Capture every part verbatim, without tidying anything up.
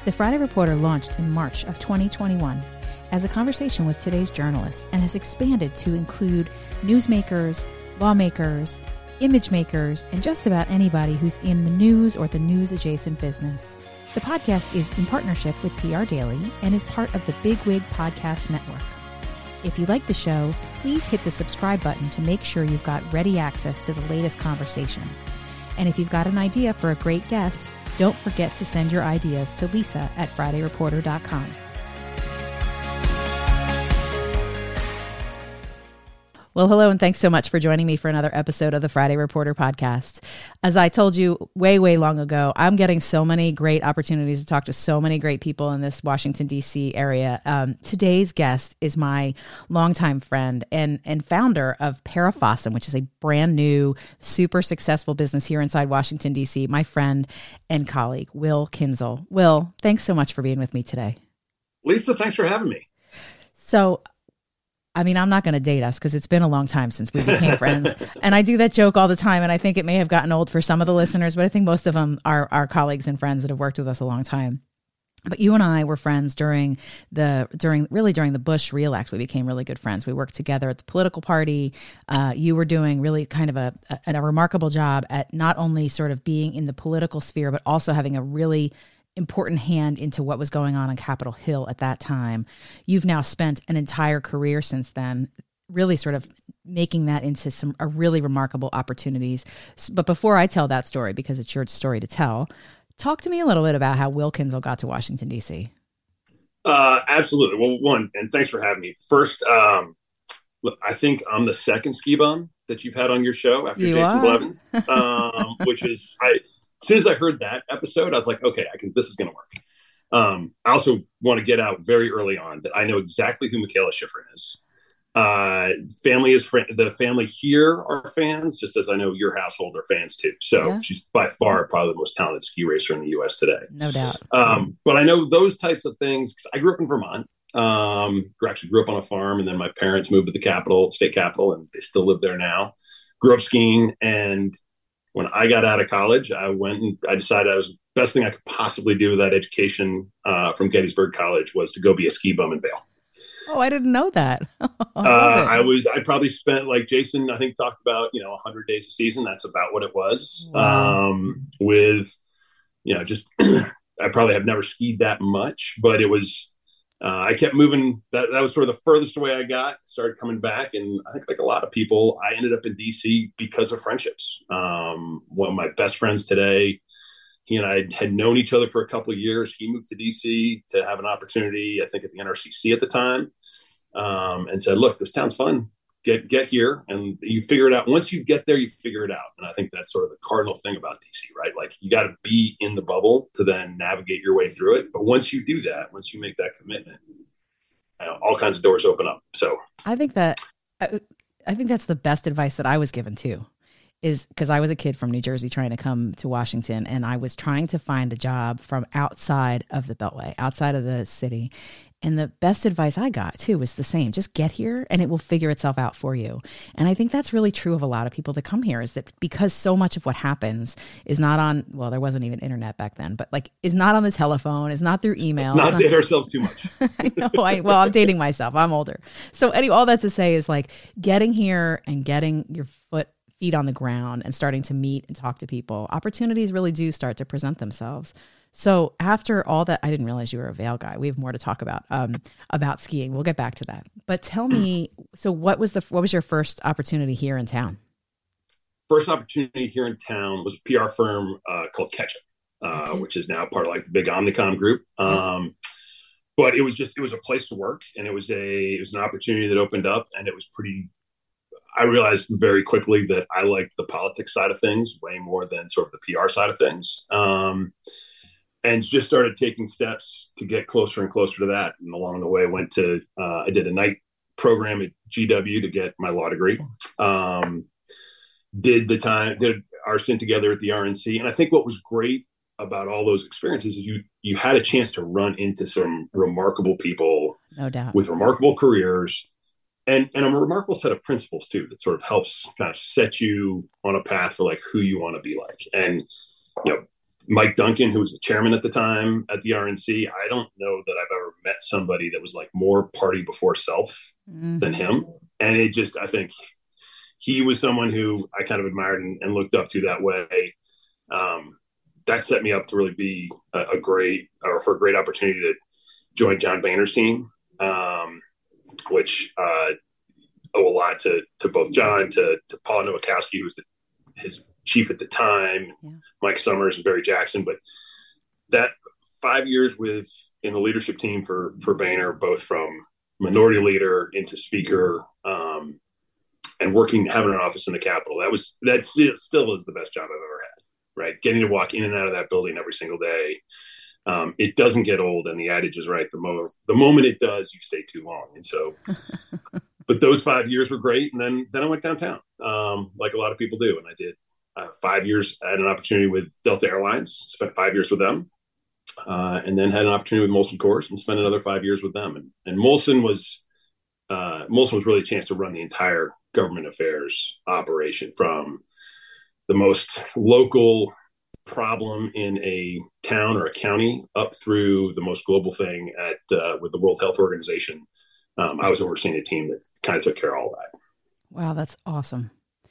The Friday Reporter launched in March of twenty twenty-one as a conversation with today's journalists and has expanded to include newsmakers, lawmakers, image makers, and just about anybody who's in the news or the news-adjacent business. The podcast is in partnership with P R Daily and is part of the Big Wig Podcast Network. If you like the show, please hit the subscribe button to make sure you've got ready access to the latest conversation. And if you've got an idea for a great guest, don't forget to send your ideas to Lisa at Friday Reporter dot com. Well, hello, and thanks so much for joining me for another episode of the Friday Reporter podcast. As I told you way, way long ago, I'm getting so many great opportunities to talk to so many great people in this Washington, D C area. Um, today's guest is my longtime friend and, and founder of Parafossum, which is a brand new, super successful business here inside Washington, D C, my friend and colleague, Will Kinzel. Will, thanks so much for being with me today. Lisa, thanks for having me. So, I mean, I'm not going to date us because it's been a long time since we became friends. And I do that joke all the time. And I think it may have gotten old for some of the listeners, but I think most of them are our colleagues and friends that have worked with us a long time. But you and I were friends during the, during really during the Bush reelect. We became really good friends. We worked together at the political party. Uh, you were doing really kind of a, a, a remarkable job at not only sort of being in the political sphere, but also having a really important hand into what was going on on Capitol Hill at that time. You've now spent an entire career since then, really sort of making that into some a really remarkable opportunities. But before I tell that story, because it's your story to tell, talk to me a little bit about how Will Kinzel got to Washington, D C. Uh, absolutely. Well, one, and thanks for having me. First, um, look, I think I'm the second ski bum that you've had on your show after you Jason are. Blevins, um, which is I. As soon as I heard that episode, I was like, okay, I can. This is going to work. Um, I also want to get out very early on that I know exactly who Mikaela Shiffrin is. Uh, family is fr- the family here are fans, just as I know your household are fans too. So yeah. She's by far probably the most talented ski racer in the U S today. No doubt. Um, but I know those types of things. I grew up in Vermont. Um, actually grew up on a farm, and then my parents moved to the capital, state capital, and they still live there now. Grew up skiing, and when I got out of college, I went and I decided I was the best thing I could possibly do with that education uh, from Gettysburg College was to go be a ski bum in Vail. Oh, I didn't know that. I, uh, I was, I probably spent, like Jason, I think talked about, you know, one hundred days a season. That's about what it was. Wow. Um, with, you know, just, I probably have never skied that much, but it was, Uh, I kept moving. That, that was sort of the furthest away I got. Started coming back, and I think, like a lot of people, I ended up in D C because of friendships. Um, one of my best friends today, he and I had known each other for a couple of years. He moved to D C to have an opportunity, I think, at the N R C C at the time, um, and said, "Look, this town's fun. Get get here, and you figure it out. Once you get there, you figure it out." And I think that's sort of the cardinal thing about D C, right? Like, you got to be in the bubble to then navigate your way through it. But once you do that, once you make that commitment, you know, all kinds of doors open up. So I think that I, I think that's the best advice that I was given too, is because I was a kid from New Jersey trying to come to Washington, and I was trying to find a job from outside of the Beltway, outside of the city. And the best advice I got too was the same: just get here and it will figure itself out for you. And I think that's really true of a lot of people that come here, is that because so much of what happens is not on, well, there wasn't even internet back then, but like is not on the telephone, is not through email. Let's not date ourselves too much. I know. I, well, I'm dating myself. I'm older. So anyway, all that to say is like getting here and getting your foot feet on the ground and starting to meet and talk to people, opportunities really do start to present themselves. So after all that, I didn't realize you were a Vail guy. We have more to talk about, um, about skiing. We'll get back to that. But tell me, so what was the, what was your first opportunity here in town? First opportunity here in town was a P R firm uh, called Ketchup, uh, Okay. which is now part of like the big Omnicom group. Um, but it was just, it was a place to work, and it was a, it was an opportunity that opened up, and it was pretty, I realized very quickly that I liked the politics side of things way more than sort of the P R side of things. Um, and just started taking steps to get closer and closer to that. And along the way, went to, uh, I did a night program at G W to get my law degree. Um, did the time, did our stint together at the R N C. And I think what was great about all those experiences is you, you had a chance to run into some remarkable people, No doubt, with remarkable careers, and, and a remarkable set of principles too, that sort of helps kind of set you on a path for like who you want to be like. And, you know, Mike Duncan, who was the chairman at the time at the R N C. I don't know that I've ever met somebody that was like more party before self than Mm-hmm. him. And it just, I think he was someone who I kind of admired and, and looked up to that way. Um, that set me up to really be a, a great, or for a great opportunity to join John Boehner's team, um, which uh, owe a lot to to both John, to to Paul Nowakowski, who was the, his chief at the time, Yeah. Mike Summers and Barry Jackson. But that five years with in the leadership team for for Boehner, both from minority leader into speaker, um, and working, having an office in the Capitol, that was that still, still is the best job I've ever had. Right, getting to walk in and out of that building every single day. Um, it doesn't get old, and the adage is right. The moment the moment it does, you stay too long. And so, but those five years were great. And then then I went downtown, um, like a lot of people do, and I did uh, five years. I had an opportunity with Delta Airlines, spent five years with them, uh, and then had an opportunity with Molson Coors and spent another five years with them. And, and Molson was uh, Molson was really a chance to run the entire government affairs operation, from the most local problem in a town or a county up through the most global thing at uh, with the World Health Organization. Um, I was overseeing a team that kind of took care of all that. Wow, that's awesome.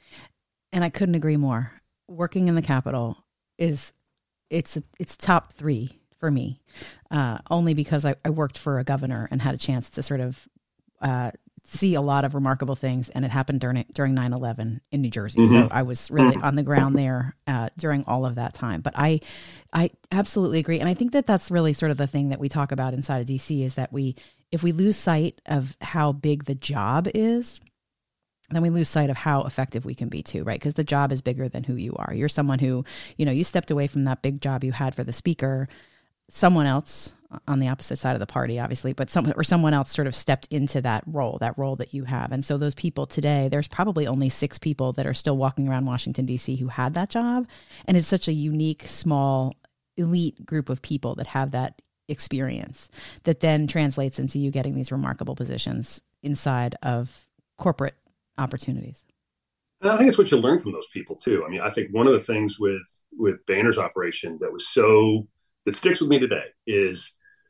And I couldn't agree more. Working in the Capitol is it's it's top three for me, uh, only because I, I worked for a governor and had a chance to sort of uh, see a lot of remarkable things, and it happened during during nine eleven in New Jersey. Mm-hmm. So I was really on the ground there uh, during all of that time. But I, I absolutely agree, and I think that that's really sort of the thing that we talk about inside of D C is that we, if we lose sight of how big the job is, then we lose sight of how effective we can be too, right? Because the job is bigger than who you are. You're someone who, you know, you stepped away from that big job you had for the speaker. Someone else on the opposite side of the party, obviously, but some or someone else sort of stepped into that role, that role that you have. And so those people today, there's probably only six people that are still walking around Washington, D C who had that job. And it's such a unique, small, elite group of people that have that experience that then translates into you getting these remarkable positions inside of corporate opportunities. And I think it's what you learn from those people too. I mean, I think one of the things with with Boehner's operation that was so that sticks with me today is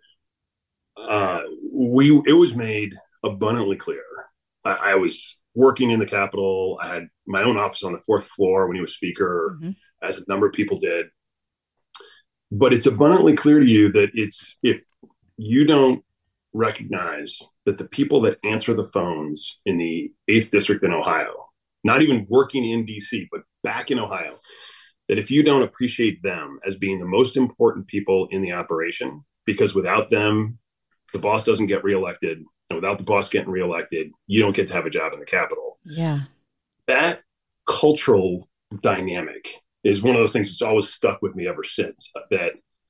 uh, we it was made abundantly clear. I, I was working in the Capitol. I had my own office on the fourth floor when he was speaker, mm-hmm. as a number of people did. But it's abundantly clear to you that it's if you don't recognize that the people that answer the phones in the eighth district in Ohio, not even working in D C, but back in Ohio, that if you don't appreciate them as being the most important people in the operation, because without them, the boss doesn't get reelected. And without the boss getting reelected, you don't get to have a job in the Capitol. Yeah. That cultural dynamic is one of those things that's always stuck with me ever since, that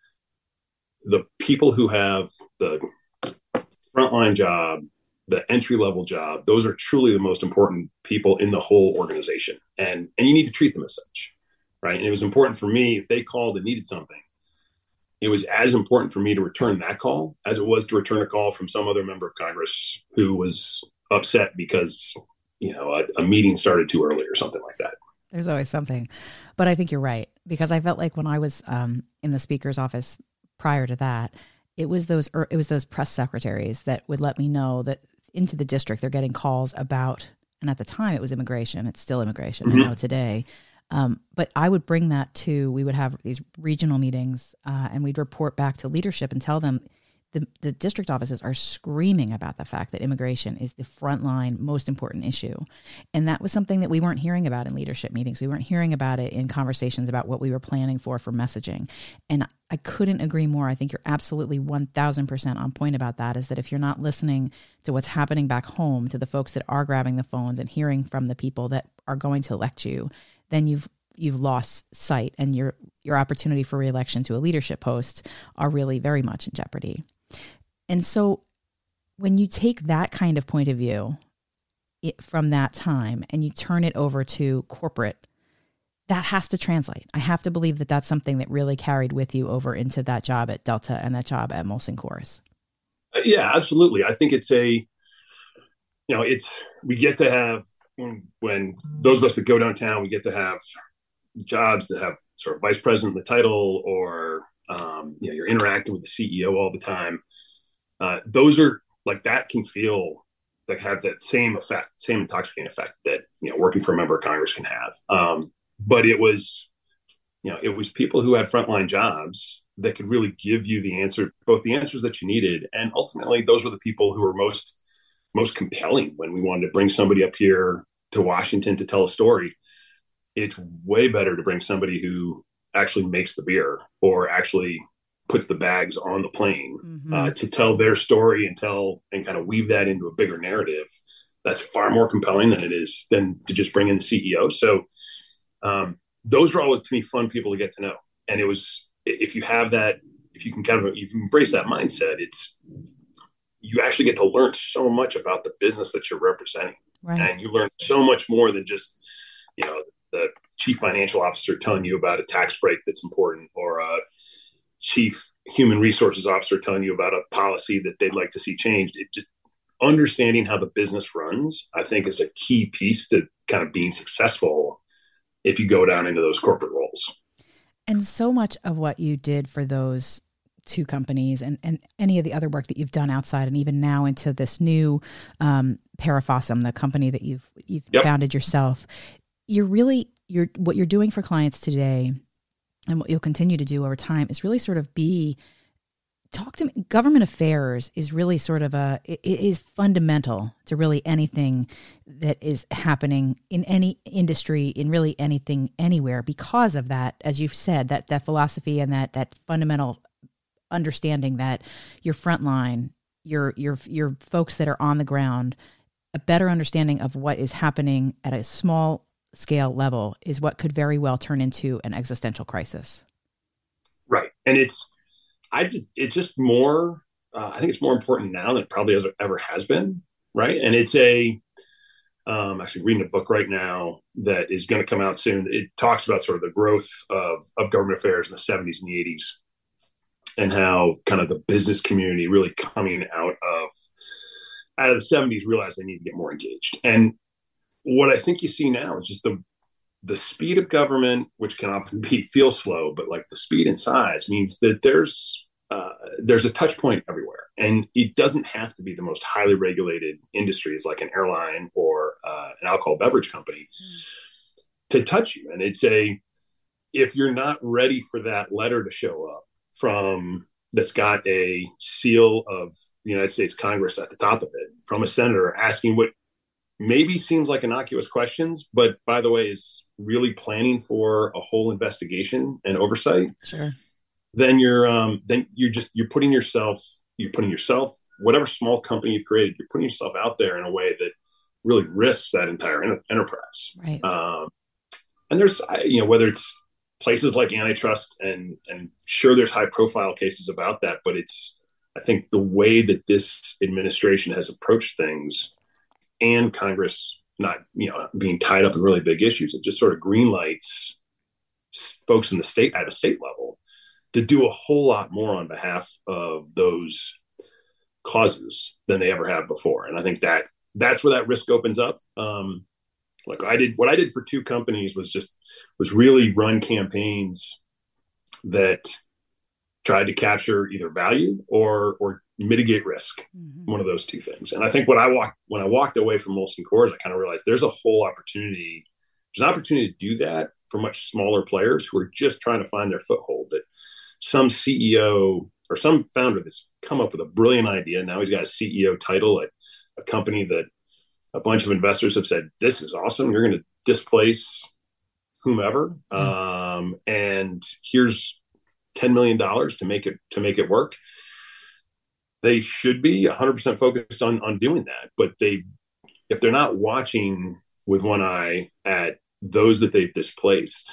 the people who have the frontline job, the entry-level job, those are truly the most important people in the whole organization. And, and you need to treat them as such, right? And it was important for me, if they called and needed something, it was as important for me to return that call as it was to return a call from some other member of Congress who was upset because, you know, a, a meeting started too early or something like that. There's always something. But I think you're right, because I felt like when I was um, in the speaker's office prior to that, it was those it was those press secretaries that would let me know that into the district they're getting calls about, and at the time it was immigration. It's still immigration, mm-hmm. I know today. Um, but I would bring that to, we would have these regional meetings uh, and we'd report back to leadership and tell them the, the district offices are screaming about the fact that immigration is the frontline most important issue. And that was something that we weren't hearing about in leadership meetings. We weren't hearing about it in conversations about what we were planning for, for messaging. And I couldn't agree more. I think you're absolutely one thousand percent on point about that, is that if you're not listening to what's happening back home, to the folks that are grabbing the phones and hearing from the people that are going to elect you, then you've you've lost sight, and your your opportunity for reelection to a leadership post are really very much in jeopardy. And so when you take that kind of point of view it, from that time and you turn it over to corporate, that has to translate. I have to believe that that's something that really carried with you over into that job at Delta and that job at Molson Coors. Yeah, absolutely. I think it's a, you know, it's, we get to have, when, when those of us that go downtown, we get to have jobs that have sort of vice president in the title, or um, you know, you're interacting with the C E O all the time. Uh, those are like that can feel like have that same effect, same intoxicating effect that you know working for a member of Congress can have. Um, but it was, you know, it was people who had frontline jobs that could really give you the answer, both the answers that you needed, and ultimately those were the people who were most most compelling when we wanted to bring somebody up here to Washington to tell a story. It's way better to bring somebody who actually makes the beer or actually puts the bags on the plane mm-hmm. uh, to tell their story and tell and kind of weave that into a bigger narrative. That's far more compelling than it is than to just bring in the C E O. So um, those were always, to me, fun people to get to know. And it was, if you have that, if you can kind of, if you embrace that mindset, it's, you actually get to learn so much about the business that you're representing. Right. And you learn so much more than just, you know, the chief financial officer telling you about a tax break that's important, or a chief human resources officer telling you about a policy that they'd like to see changed. It just understanding how the business runs, I think, is a key piece to kind of being successful if you go down into those corporate roles. And so much of what you did for those two companies and, and any of the other work that you've done outside, and even now into this new um, Parafossum, the company that you've you've yep. founded yourself, you're really, you're what you're doing for clients today and what you'll continue to do over time is really sort of be, talk to me. Government affairs is really sort of a, it, it is fundamental to really anything that is happening in any industry, in really anything, anywhere, because of that, as you've said, that, that philosophy and that, that fundamental understanding that your frontline, your, your, your folks that are on the ground, a better understanding of what is happening at a small scale level is what could very well turn into an existential crisis. Right. And it's, I just, it's just more, uh, I think it's more important now than it probably ever, ever has been. Right. And it's a, um, actually reading a book right now that is going to come out soon. It talks about sort of the growth of, of government affairs in the seventies and the eighties, and how kind of the business community really coming out of, out of the seventies realized they need to get more engaged. And what I think you see now is just the the speed of government, which can often be feel slow, but like the speed and size means that there's uh, there's a touch point everywhere, and it doesn't have to be the most highly regulated industries like an airline or uh, an alcohol beverage company mm. to touch you. And it's a, if you're not ready for that letter to show up from that's got a seal of the United States Congress at the top of it from a senator asking what maybe seems like innocuous questions, but by the way, is really planning for a whole investigation and oversight. Sure. Then you're, um, then you're just, you're putting yourself, you're putting yourself, whatever small company you've created, you're putting yourself out there in a way that really risks that entire enter- enterprise. Right. Um, and there's, you know, whether it's places like antitrust, and, and sure, there's high profile cases about that, but it's, I think the way that this administration has approached things, and Congress not, you know, being tied up in really big issues, it just sort of green lights folks in the state at a state level to do a whole lot more on behalf of those causes than they ever have before. And I think that that's where that risk opens up. Um, like I did, what I did for two companies was just, was really run campaigns that tried to capture either value or, or mitigate risk, mm-hmm. one of those two things. And I think what I walked, when I walked away from Molson Coors, I kind of realized there's a whole opportunity. There's an opportunity to do that for much smaller players who are just trying to find their foothold, that some C E O or some founder that's come up with a brilliant idea. Now he's got a C E O title at a company that a bunch of investors have said, this is awesome. You're going to displace whomever. Mm-hmm. Um, and here's ten million dollars to make it, to make it work. They should be one hundred percent focused on, on doing that. But they, if they're not watching with one eye at those that they've displaced,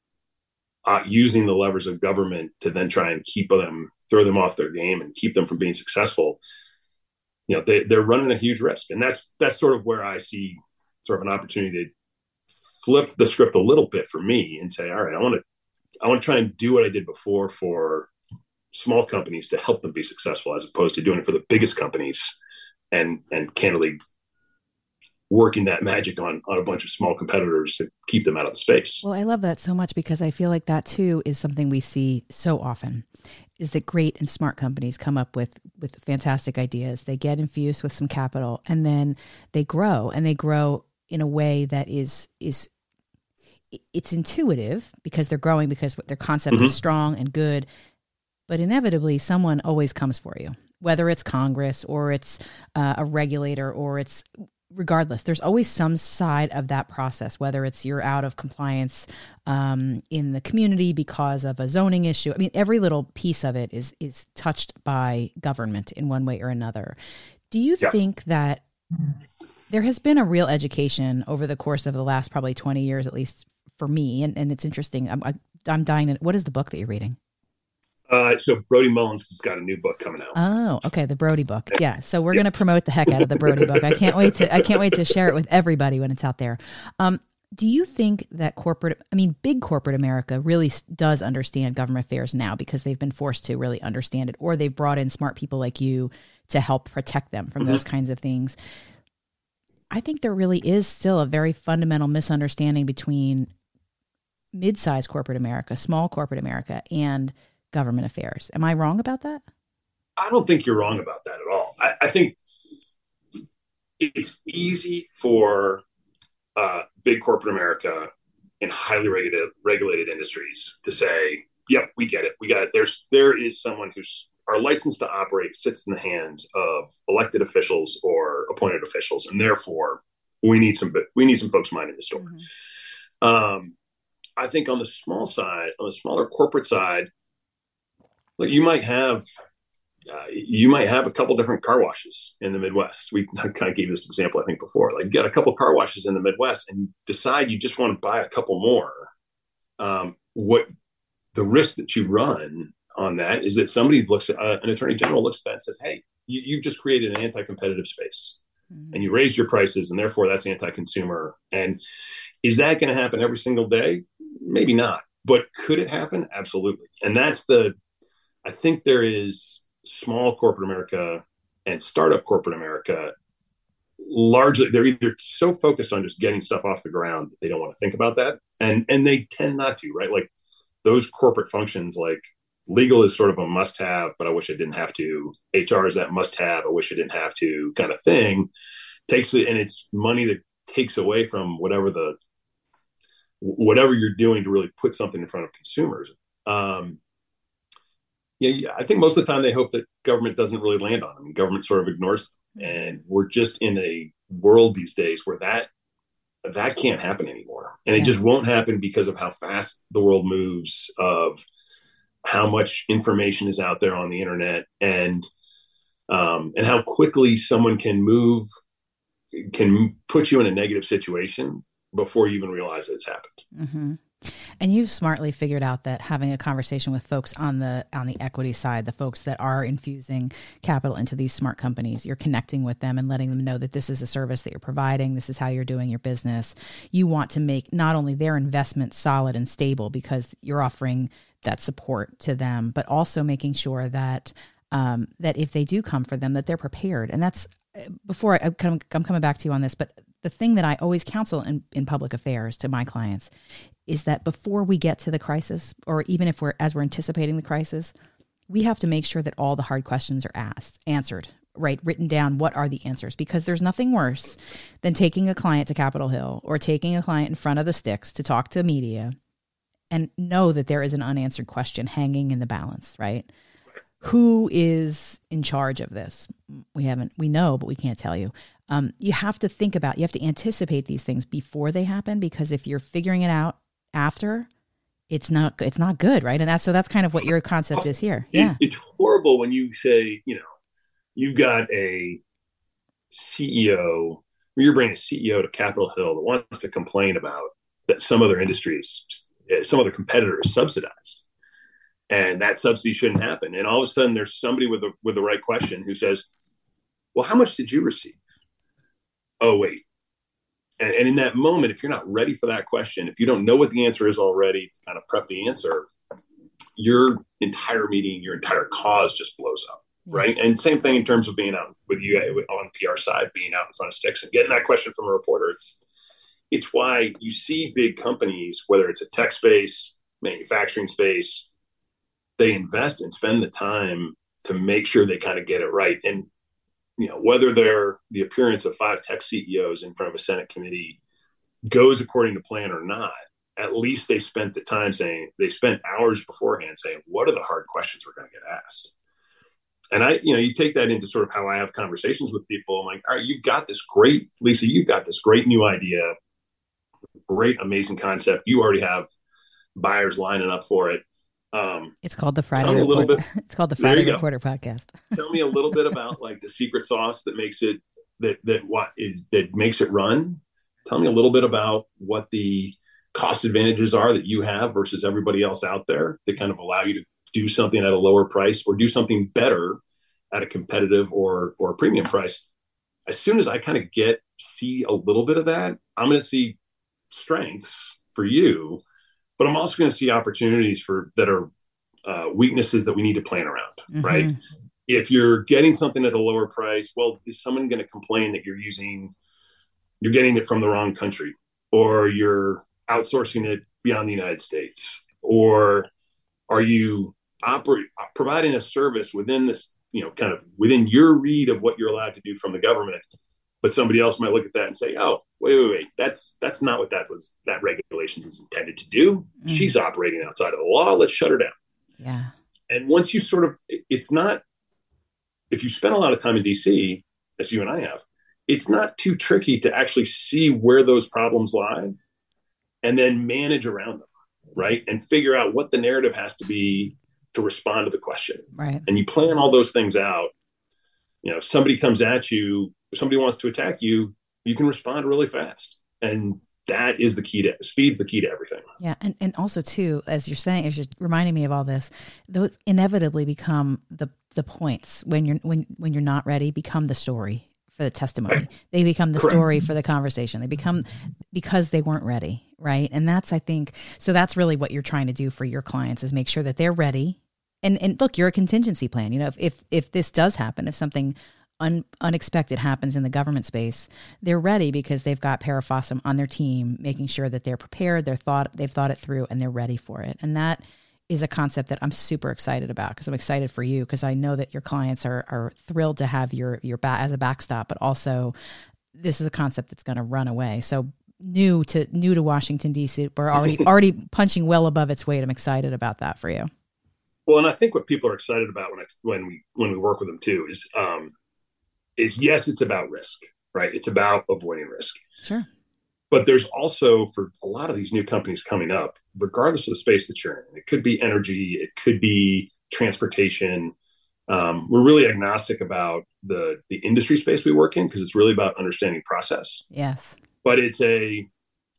uh, using the levers of government to then try and keep them, throw them off their game and keep them from being successful, you know, they, they're running a huge risk. And that's, that's sort of where I see sort of an opportunity to flip the script a little bit for me and say, all right, I want to, I want to try and do what I did before for small companies to help them be successful, as opposed to doing it for the biggest companies and, and candidly working that magic on on a bunch of small competitors to keep them out of the space. Well, I love that so much because I feel like that too is something we see so often, is that great and smart companies come up with with fantastic ideas. They get infused with some capital and then they grow and they grow in a way that is is it's intuitive because they're growing because their concept Mm-hmm. is strong and good, but inevitably someone always comes for you, whether it's Congress or it's uh, a regulator or it's regardless, there's always some side of that process, whether it's you're out of compliance um, in the community because of a zoning issue. I mean, every little piece of it is is touched by government in one way or another. Do you Yeah. think that there has been a real education over the course of the last probably twenty years, at least for me, and, and it's interesting. I'm, I'm dying to, what is the book that you're reading? Uh, so Brody Mullins has got a new book coming out. Oh, okay, the Brody book. Yeah, so we're yes. going to promote the heck out of the Brody book. I can't wait to I can't wait to share it with everybody when it's out there. Um, do you think that corporate, I mean, big corporate America really does understand government affairs now because they've been forced to really understand it, or they've brought in smart people like you to help protect them from mm-hmm. those kinds of things? I think there really is still a very fundamental misunderstanding between mid-sized corporate America, small corporate America, and government affairs. Am I wrong about that? I don't think you're wrong about that at all. I, I think it's easy for uh, big corporate America in highly regulated, regulated industries to say, yep, we get it. We got it. There's, there is someone who's our license to operate sits in the hands of elected officials or appointed officials. And therefore we need some, we need some folks minding the store. Mm-hmm. Um, I think on the small side, on the smaller corporate side, like you might have, uh, you might have a couple different car washes in the Midwest. We kind of gave this example, I think, before. Like, you got a couple car washes in the Midwest, and you decide you just want to buy a couple more. Um, what the risk that you run on that is that somebody looks at uh, an attorney general looks at that and says, "Hey, you, you've just created an anti-competitive space, mm-hmm. and you raised your prices, and therefore that's anti-consumer." And is that going to happen every single day? Maybe not, but could it happen? Absolutely. And that's the I think there is small corporate America and startup corporate America. Largely, they're either so focused on just getting stuff off the ground that they don't want to think about that, and and they tend not to, right? Like those corporate functions, like legal is sort of a must-have, but I wish I didn't have to. H R is that must-have, I wish I didn't have to kind of thing. Takes it, and it's money that takes away from whatever the whatever you're doing to really put something in front of consumers. Um, Yeah, I think most of the time they hope that government doesn't really land on them. Government sort of ignores them. And we're just in a world these days where that that can't happen anymore. And it just won't happen because of how fast the world moves, of how much information is out there on the internet, and um, and how quickly someone can move, can put you in a negative situation before you even realize that it's happened. Mm-hmm. And you've smartly figured out that having a conversation with folks on the on the equity side, the folks that are infusing capital into these smart companies, you're connecting with them and letting them know that this is a service that you're providing. This is how you're doing your business. You want to make not only their investment solid and stable because you're offering that support to them, but also making sure that um, that if they do come for them, that they're prepared. And that's before I, I'm, I'm coming back to you on this, but the thing that I always counsel in, in public affairs to my clients is that before we get to the crisis, or even if we're, as we're anticipating the crisis, we have to make sure that all the hard questions are asked, answered, right? Written down, what are the answers? Because there's nothing worse than taking a client to Capitol Hill or taking a client in front of the sticks to talk to media and know that there is an unanswered question hanging in the balance, right? Who is in charge of this? We haven't, we know, but we can't tell you. Um, you have to think about, you have to anticipate these things before they happen, because if you're figuring it out after, it's not, it's not good. Right. And that's, so that's kind of what your concept is here. Yeah. It, it's horrible when you say, you know, you've got a C E O, or you're bringing a C E O to Capitol Hill that wants to complain about that some other industries, some other competitors subsidized, and that subsidy shouldn't happen. And all of a sudden there's somebody with the, with the right question who says, well, how much did you receive? Oh, wait. And, and in that moment, if you're not ready for that question, if you don't know what the answer is already to kind of prep the answer, your entire meeting, your entire cause just blows up. Yeah. right? And same thing in terms of being out with you on P R side, being out in front of sticks and getting that question from a reporter. It's it's why you see big companies, whether it's a tech space, manufacturing space, they invest and spend the time to make sure they kind of get it right. And you know, whether they're the appearance of five tech C E Os in front of a Senate committee goes according to plan or not, at least they spent the time saying, they spent hours beforehand saying, what are the hard questions we're going to get asked? And I, you know, you take that into sort of how I have conversations with people. I'm like, all right, you've got this great, Lisa, you've got this great new idea, great, amazing concept. You already have buyers lining up for it. Um, it's called the Friday Report. A little bit, it's called the Friday Reporter podcast. Tell me a little bit about like the secret sauce that makes it, that, that what is, that makes it run. Tell me a little bit about what the cost advantages are that you have versus everybody else out there that kind of allow you to do something at a lower price or do something better at a competitive or or premium price. As soon as I kind of get, see a little bit of that, I'm going to see strengths for you, but I'm also going to see opportunities for that are uh, weaknesses that we need to plan around, mm-hmm. right? If you're getting something at a lower price, well, is someone going to complain that you're using, you're getting it from the wrong country, or you're outsourcing it beyond the United States, or are you operate providing a service within this, you know, kind of within your read of what you're allowed to do from the government, but somebody else might look at that and say, oh, wait, wait, wait, that's that's not what that was, that regulations is intended to do. Mm-hmm. She's operating outside of the law. Let's shut her down. Yeah. And once you sort of, it's not, if you spend a lot of time in D C, as you and I have, it's not too tricky to actually see where those problems lie and then manage around them, right? And figure out what the narrative has to be to respond to the question. Right. And you plan all those things out. You know, if somebody comes at you, if somebody wants to attack you, you can respond really fast. And that is the key to, speed's the key to everything. Yeah. And, and also too, as you're saying, as you're reminding me of all this, those inevitably become the, the points when you're, when, when you're not ready, become the story for the testimony. Right. They become the Correct. Story for the conversation. They become, because they weren't ready. Right. And that's, I think, so that's really what you're trying to do for your clients is make sure that they're ready. And, and look, you're a contingency plan. You know, if, if, if this does happen, if something un, unexpected happens in the government space, they're ready because they've got Parafossum on their team, making sure that they're prepared, they're thought, they've thought it through, and they're ready for it. And that is a concept that I'm super excited about because I'm excited for you because I know that your clients are are thrilled to have your your back as a backstop, but also this is a concept that's going to run away. So new to new to Washington, D C, we're already already punching well above its weight. I'm excited about that for you. Well, and I think what people are excited about when I, when we when we work with them too is um, is yes, it's about risk, right? It's about avoiding risk. Sure. But there's also, for a lot of these new companies coming up, regardless of the space that you're in, it could be energy, it could be transportation. Um, we're really agnostic about the the industry space we work in because it's really about understanding process. Yes. But it's a,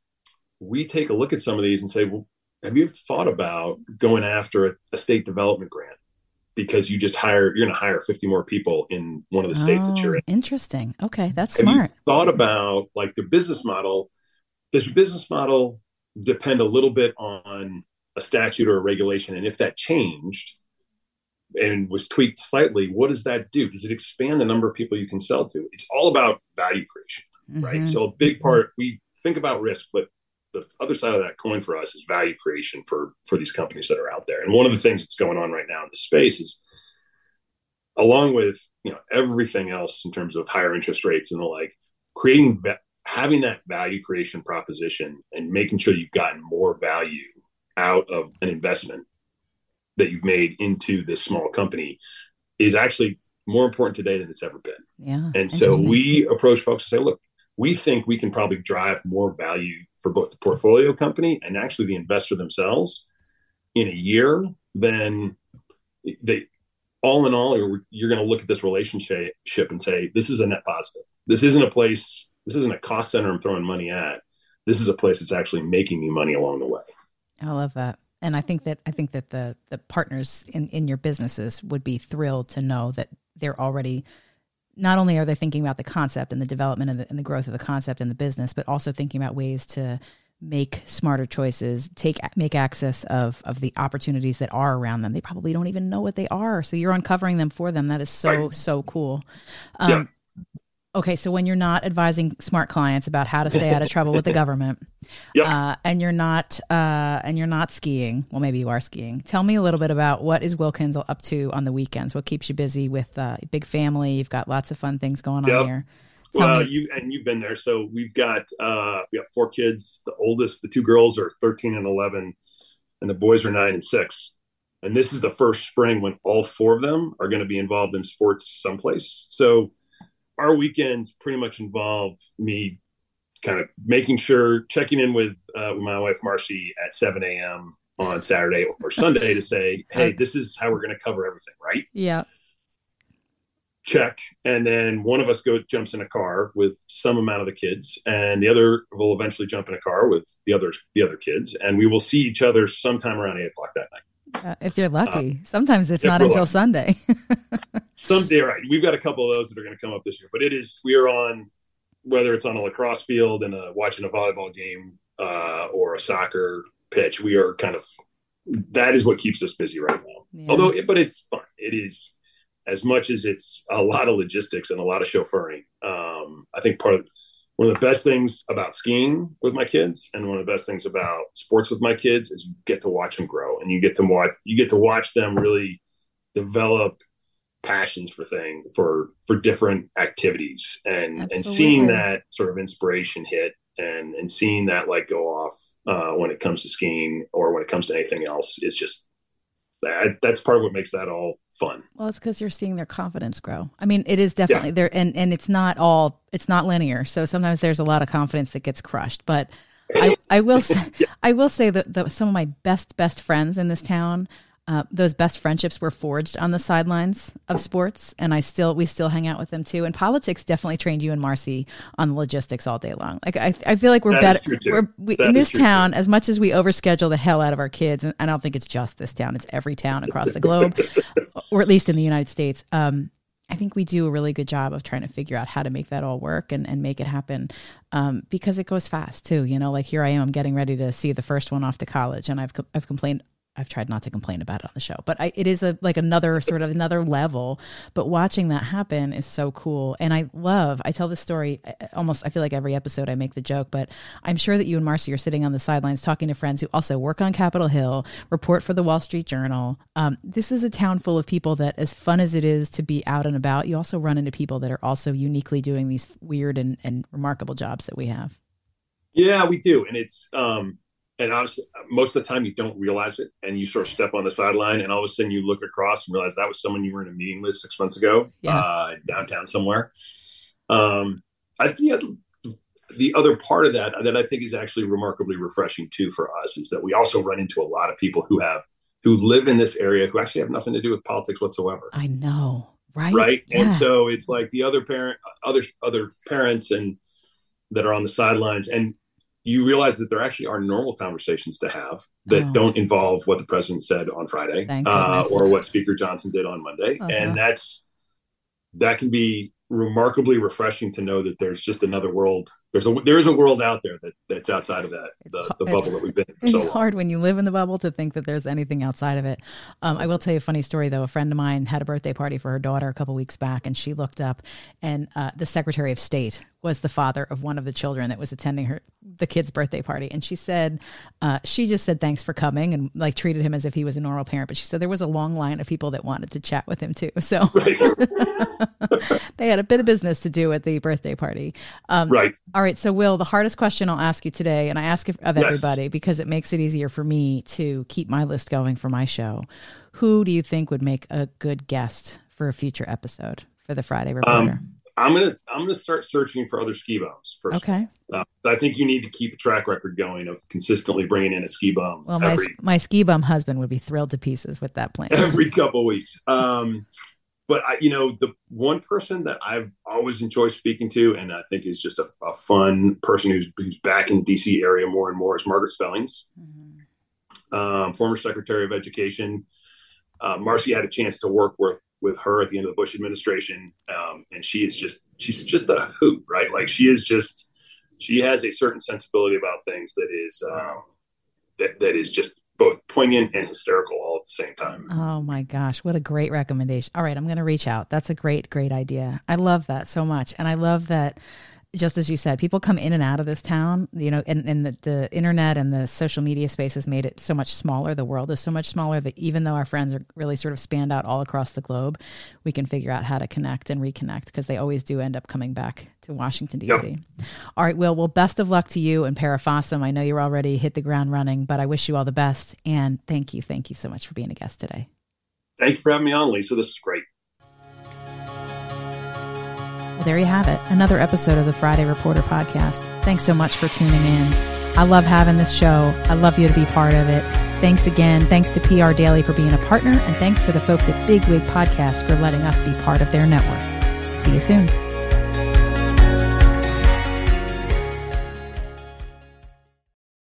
we take a look at some of these and say, well, have you thought about going after a, a state development grant? Because you just hire, you're going to hire fifty more people in one of the states oh, that you're in. Interesting. Okay. That's have smart. You thought about like the business model? Does your business model depend a little bit on a statute or a regulation? And if that changed and was tweaked slightly, what does that do? Does it expand the number of people you can sell to? It's all about value creation, mm-hmm. right? So a big part, we think about risk, but the other side of that coin for us is value creation for, for these companies that are out there. And one of the things that's going on right now in the space is, along with, you know, everything else in terms of higher interest rates and the like, creating, va- having that value creation proposition and making sure you've gotten more value out of an investment that you've made into this small company is actually more important today than it's ever been. Yeah. And so we approach folks and say, look, we think we can probably drive more value for both the portfolio company and actually the investor themselves in a year than they, all in all, you're, you're going to look at this relationship and say, this is a net positive. This isn't a place, this isn't a cost center I'm throwing money at. This is a place that's actually making me money along the way. I love that. And I think that I think that the the partners in, in your businesses would be thrilled to know that they're already, not only are they thinking about the concept and the development and the, and the growth of the concept in the business, but also thinking about ways to make smarter choices, take make access of of the opportunities that are around them. They probably don't even know what they are. So you're uncovering them for them. That is so, Right. so cool. Yeah. Um, okay, so when you're not advising smart clients about how to stay out of trouble with the government, Yep. uh, and you're not uh, and you're not skiing, well, maybe you are skiing. Tell me a little bit about what is Wilkins up to on the weekends. What keeps you busy with uh, big family? You've got lots of fun things going on Yep. here. Tell Well, me. you and you've been there. So we've got uh we got four kids. The oldest, the two girls are thirteen and eleven, and the boys are nine and six. And this is the first spring when all four of them are going to be involved in sports someplace. So our weekends pretty much involve me kind of making sure, checking in with uh, my wife Marcy at seven a.m. on Saturday or Sunday to say, hey, Okay. this is how we're going to cover everything, right? Yeah. Check. And then one of us goes jumps in a car with some amount of the kids, and the other will eventually jump in a car with the other the other kids, and we will see each other sometime around eight o'clock that night. Uh, if you're Uh, lucky. Sometimes it's if not we're until lucky. Sunday. Someday, right? We've got a couple of those that are going to come up this year, but it is we are on, whether it's on a lacrosse field and a, watching a volleyball game uh, or a soccer pitch. We are kind of that is what keeps us busy right now. Yeah. Although, but it's fun. It is as much as it's a lot of logistics and a lot of chauffeuring. Um, I think part of one of the best things about skiing with my kids and one of the best things about sports with my kids is you get to watch them grow, and you get to watch you get to watch them really develop passions for things for for different activities, and Absolutely. and seeing that sort of inspiration hit and and seeing that light go off uh, when it comes to skiing or when it comes to anything else is just that that's part of what makes that all fun. Well, it's because you're seeing their confidence grow. I mean, it is Yeah. definitely there, and and it's not all, it's not linear. So sometimes there's a lot of confidence that gets crushed. But I, I will say, Yeah. I will say that the, some of my best best friends in this town, uh, those best friendships were forged on the sidelines of sports, and I still we still hang out with them too. And politics definitely trained you and Marcy on the logistics all day long. Like I, I feel like we're That better. is true too. We're we, That in is this true town, too. as much as we overschedule the hell out of our kids, and I don't think it's just this town; it's every town across the globe, or at least in the United States. Um, I think we do a really good job of trying to figure out how to make that all work and, and make it happen, um, because it goes fast too. You know, like here I am, I'm getting ready to see the first one off to college, and I've co- I've complained. I've tried not to complain about it on the show, but I, it is a like another sort of another level. But watching that happen is so cool, and I love. I tell this story uh, almost. I feel like every episode I make the joke, but I'm sure that you and Marcy are sitting on the sidelines talking to friends who also work on Capitol Hill, report for the Wall Street Journal. Um, this is a town full of people that, as fun as it is to be out and about, you also run into people that are also uniquely doing these weird and, and remarkable jobs that we have. Yeah, we do, and it's um, and honestly, most of the time you don't realize it, and you sort of step on the sideline, and all of a sudden you look across and realize that was someone you were in a meeting with six months ago, Yeah. uh, downtown somewhere. Um, I think the other part of that that I think is actually remarkably refreshing too for us is that we also run into a lot of people who have who live in this area who actually have nothing to do with politics whatsoever. I know, right? Right, Yeah. and so it's like the other parent, other other parents, and that are on the sidelines, and you realize that there actually are normal conversations to have that Oh. don't involve what the president said on Friday Thank uh, goodness. or what Speaker Johnson did on Monday. Uh-huh. And that's that can be remarkably refreshing to know that there's just another world. There's a there is a world out there that that's outside of that the, the It's- bubble that we've been in for It's so long. hard when you live in the bubble to think that there's anything outside of it. Um, I will tell you a funny story, though. A friend of mine had a birthday party for her daughter a couple weeks back, and she looked up, and uh, the Secretary of State was the father of one of the children that was attending her the kid's birthday party. And she said, uh, she just said thanks for coming and like treated him as if he was a normal parent. But she said there was a long line of people that wanted to chat with him too. So Right. they had a bit of business to do at the birthday party. Um, Right. All right. So, Will, the hardest question I'll ask you today, and I ask it of Yes. everybody because it makes it easier for me to keep my list going for my show. Who do you think would make a good guest for a future episode for the Friday Reporter? Um, I'm gonna I'm gonna start searching for other ski bums first. Okay. Uh, I think you need to keep a track record going of consistently bringing in a ski bum Well, my every my ski bum husband would be thrilled to pieces with that plan. every couple of weeks. Um, but I, you know, the one person that I've always enjoyed speaking to, and I think is just a, a fun person who's who's back in the D C area more and more, is Margaret Spellings, Mhm. um, former Secretary of Education. Uh, Marcy had a chance to work with with her at the end of the Bush administration, um, and she is just she's just a hoot, right? Like she is just she has a certain sensibility about things that is um, that that is just both poignant and hysterical all at the same time. Oh my gosh, what a great recommendation. All right, I'm going to reach out. That's a great, great idea. I love that so much. And I love that, just as you said, people come in and out of this town, you know, and, and the, the internet and the social media space has made it so much smaller. The world is so much smaller that even though our friends are really sort of spanned out all across the globe, we can figure out how to connect and reconnect because they always do end up coming back to Washington, D C. Yep. All right, Will, well, best of luck to you and Parafossum. I know you're already hit the ground running, but I wish you all the best. And thank you. Thank you so much for being a guest today. Thank you for having me on, Lisa. This is great. Well, there you have it. Another episode of the Friday Reporter podcast. Thanks so much for tuning in. I love having this show. I love you to be part of it. Thanks again. Thanks to P R Daily for being a partner. And thanks to the folks at Big Wig Podcast for letting us be part of their network. See you soon.